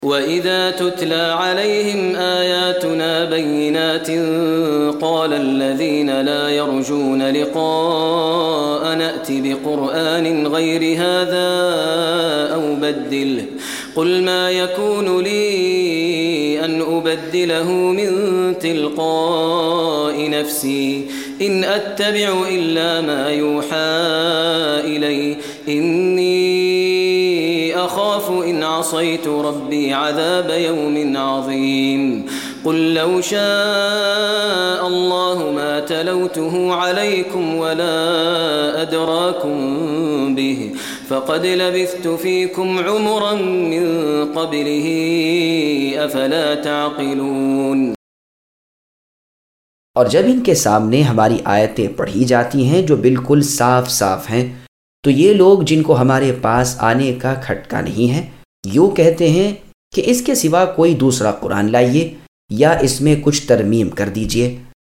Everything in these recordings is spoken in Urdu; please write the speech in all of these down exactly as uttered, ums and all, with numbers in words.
وَإِذَا تُتْلَى عَلَيْهِمْ آيَاتُنَا بَيِّنَاتٍ قَالَ الَّذِينَ لَا يَرْجُونَ لِقَاءَنَا ائْتِ بِقُرْآنٍ غَيْرِ هَذَا أَوْ بَدِّلْهُ قُلْ مَا يَكُونُ لِي أَنْ أُبَدِّلَهُ مِنْ تِلْقَاءِ نَفْسِي إِنْ أَتَّبِعُ إِلَّا مَا يُوحَى إِلَيَّ إِنِّي أخاف إن عصيت ربي عذاب يوم عظيم قل لو شاء الله ما تلوته عليكم ولا أدراكم به فقد لبثت فيكم عمرا من قبله أفلا تعقلون۔ اور جب ان کے سامنے ہماری آیتیں پڑھی جاتی ہیں جو بالکل صاف صاف ہیں تو یہ لوگ جن کو ہمارے پاس آنے کا کھٹکا نہیں ہے یوں کہتے ہیں کہ اس کے سوا کوئی دوسرا قرآن لائیے یا اس میں کچھ ترمیم کر دیجئے۔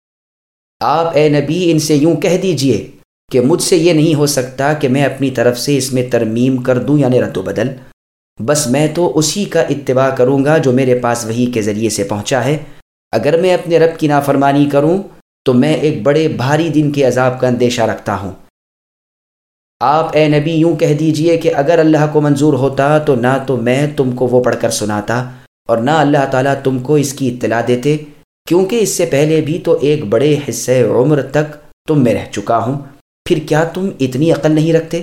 آپ اے نبی ان سے یوں کہہ دیجئے کہ مجھ سے یہ نہیں ہو سکتا کہ میں اپنی طرف سے اس میں ترمیم کر دوں یعنی رد و بدل، بس میں تو اسی کا اتباع کروں گا جو میرے پاس وحی کے ذریعے سے پہنچا ہے۔ اگر میں اپنے رب کی نافرمانی کروں تو میں ایک بڑے بھاری دن کے عذاب کا اندیشہ رکھتا ہوں۔ آپ اے نبی یوں کہہ دیجئے کہ اگر اللہ کو منظور ہوتا تو نہ تو میں تم کو وہ پڑھ کر سناتا اور نہ اللہ تعالیٰ تم کو اس کی اطلاع دیتے، کیونکہ اس سے پہلے بھی تو ایک بڑے حصے عمر تک تم میں رہ چکا ہوں، پھر کیا تم اتنی عقل نہیں رکھتے؟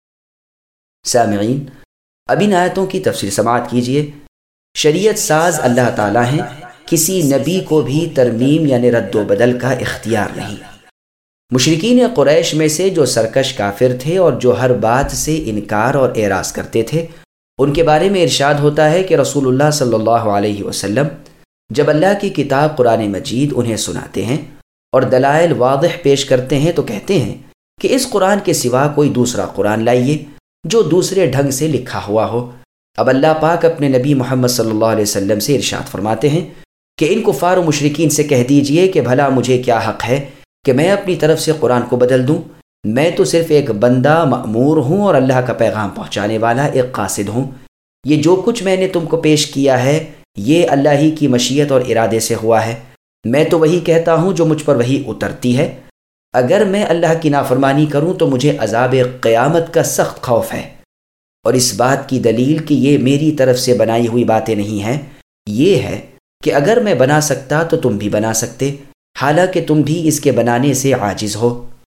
سامعین، اب ان آیتوں کی تفسیر سماعت کیجئے۔ شریعت ساز اللہ تعالیٰ ہیں، کسی نبی کو بھی ترمیم یعنی رد و بدل کا اختیار نہیں۔ مشرکین قریش میں سے جو سرکش کافر تھے اور جو ہر بات سے انکار اور اعراض کرتے تھے، ان کے بارے میں ارشاد ہوتا ہے کہ رسول اللہ صلی اللہ علیہ وسلم جب اللہ کی کتاب قرآن مجید انہیں سناتے ہیں اور دلائل واضح پیش کرتے ہیں تو کہتے ہیں کہ اس قرآن کے سوا کوئی دوسرا قرآن لائیے جو دوسرے ڈھنگ سے لکھا ہوا ہو۔ اب اللہ پاک اپنے نبی محمد صلی اللہ علیہ وسلم سے ارشاد فرماتے ہیں کہ ان کفار و مشرکین سے کہہ دیجئے کہ بھلا مجھے کیا حق ہے کہ میں اپنی طرف سے قرآن کو بدل دوں؟ میں تو صرف ایک بندہ مأمور ہوں اور اللہ کا پیغام پہنچانے والا ایک قاصد ہوں۔ یہ جو کچھ میں نے تم کو پیش کیا ہے یہ اللہ ہی کی مشیت اور ارادے سے ہوا ہے۔ میں تو وہی کہتا ہوں جو مجھ پر وہی اترتی ہے۔ اگر میں اللہ کی نافرمانی کروں تو مجھے عذاب قیامت کا سخت خوف ہے، اور اس بات کی دلیل کہ یہ میری طرف سے بنائی ہوئی باتیں نہیں ہیں یہ ہے کہ اگر میں بنا سکتا تو تم بھی بنا سکتے، حالانکہ تم بھی اس کے بنانے سے عاجز ہو۔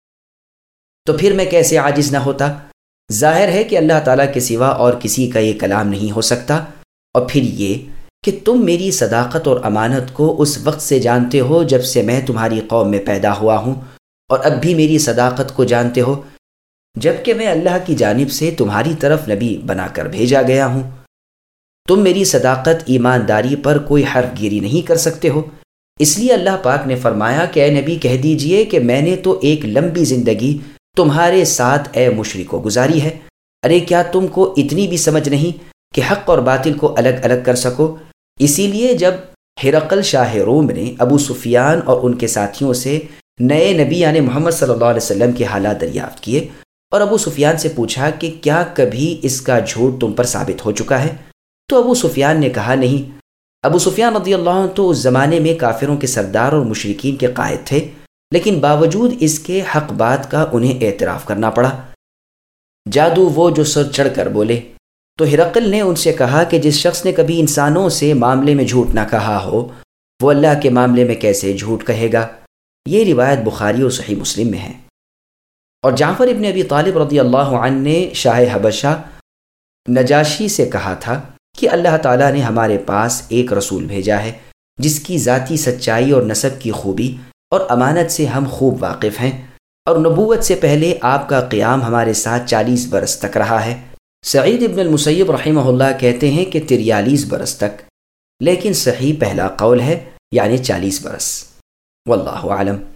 تو پھر میں کیسے عاجز نہ ہوتا؟ ظاہر ہے کہ اللہ تعالیٰ کے سوا اور کسی کا یہ کلام نہیں ہو سکتا۔ اور پھر یہ کہ تم میری صداقت اور امانت کو اس وقت سے جانتے ہو جب سے میں تمہاری قوم میں پیدا ہوا ہوں، اور اب بھی میری صداقت کو جانتے ہو جبکہ میں اللہ کی جانب سے تمہاری طرف نبی بنا کر بھیجا گیا ہوں۔ تم میری صداقت ایمانداری پر کوئی حرف گیری نہیں کر سکتے ہو۔ اس لیے اللہ پاک نے فرمایا کہ اے نبی کہہ دیجئے کہ میں نے تو ایک لمبی زندگی تمہارے ساتھ اے مشرکو گزاری ہے۔ ارے کیا تم کو اتنی بھی سمجھ نہیں کہ حق اور باطل کو الگ الگ کر سکو؟ اسی لیے جب ہرقل شاہ روم نے ابو سفیان اور ان کے ساتھیوں سے نئے نبی یعنی محمد صلی اللہ علیہ وسلم کے حالات دریافت کیے اور ابو سفیان سے پوچھا کہ کیا کبھی اس کا جھوٹ تم پر ثابت ہو چکا ہے، تو ابو سفیان نے کہا نہیں۔ ابو سفیان رضی اللہ عنہ تو اس زمانے میں کافروں کے سردار اور مشرکین کے قائد تھے، لیکن باوجود اس کے حق بات کا انہیں اعتراف کرنا پڑا۔ جادو وہ جو سر چڑھ کر بولے۔ تو ہرقل نے ان سے کہا کہ جس شخص نے کبھی انسانوں سے معاملے میں جھوٹ نہ کہا ہو وہ اللہ کے معاملے میں کیسے جھوٹ کہے گا؟ یہ روایت بخاری اور صحیح مسلم میں ہے۔ اور جعفر ابن ابی طالب رضی اللہ عنہ نے شاہ حبشہ نجاشی سے کہا تھا کہ اللہ تعالیٰ نے ہمارے پاس ایک رسول بھیجا ہے جس کی ذاتی سچائی اور نسب کی خوبی اور امانت سے ہم خوب واقف ہیں، اور نبوت سے پہلے آپ کا قیام ہمارے ساتھ چالیس برس تک رہا ہے۔ سعید ابن المسیب رحمہ اللہ کہتے ہیں کہ تریالیس برس تک، لیکن صحیح پہلا قول ہے یعنی چالیس برس۔ واللہ اعلم۔